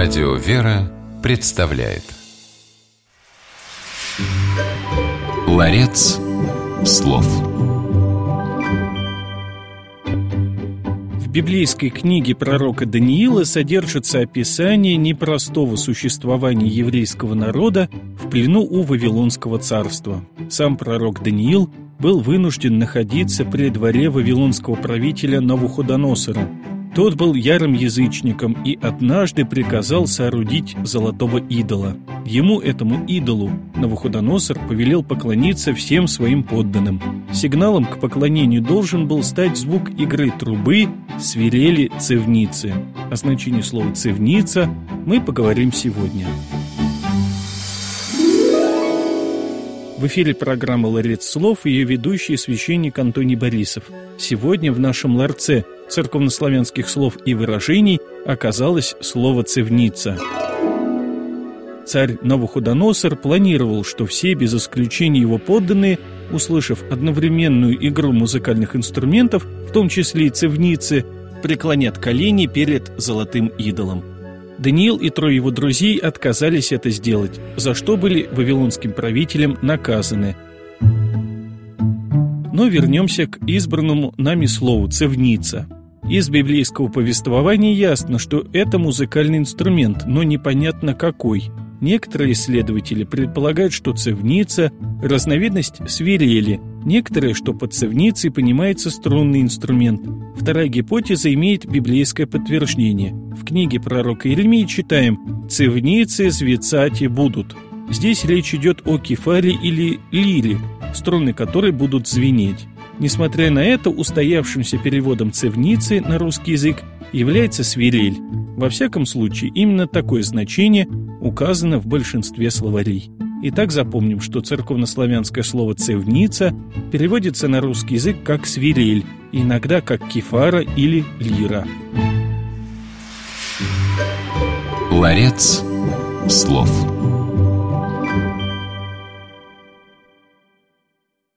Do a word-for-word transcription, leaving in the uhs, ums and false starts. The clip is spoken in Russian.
Радио «Вера» представляет Ларец слов. В библейской книге пророка Даниила содержится описание непростого существования еврейского народа в плену у Вавилонского царства. Сам пророк Даниил был вынужден находиться при дворе вавилонского правителя Навуходоносора. Тот был ярым язычником и однажды приказал соорудить золотого идола. Ему, этому идолу, Навуходоносор повелел поклониться всем своим подданным. Сигналом к поклонению должен был стать звук игры трубы, свирели, цевницы. О значении слова «цевница» мы поговорим сегодня. В эфире программа «Ларец слов» и ее ведущий священник Антоний Борисов. Сегодня в нашем ларце церковнославянских слов и выражений оказалось слово «цевница». Царь Навуходоносор планировал, что все, без исключения его подданные, услышав одновременную игру музыкальных инструментов, в том числе и цевницы, преклонят колени перед золотым идолом. Даниил и трое его друзей отказались это сделать, за что были вавилонским правителем наказаны. Но вернемся к избранному нами слову «цевница». Из библейского повествования ясно, что это музыкальный инструмент, но непонятно какой. Некоторые исследователи предполагают, что цевница – разновидность свирели, некоторые, что под цевницей понимается струнный инструмент. Вторая гипотеза имеет библейское подтверждение. В книге пророка Иеремии читаем «цевницы звецати будут». Здесь речь идет о кефаре или лире, струны которой будут звенеть. Несмотря на это, устоявшимся переводом цевницы на русский язык является свирель. Во всяком случае, именно такое значение указано в большинстве словарей. Итак, запомним, что церковнославянское слово «цевница» переводится на русский язык как «свирель», иногда как «кефара» или «лира». Ларец слов.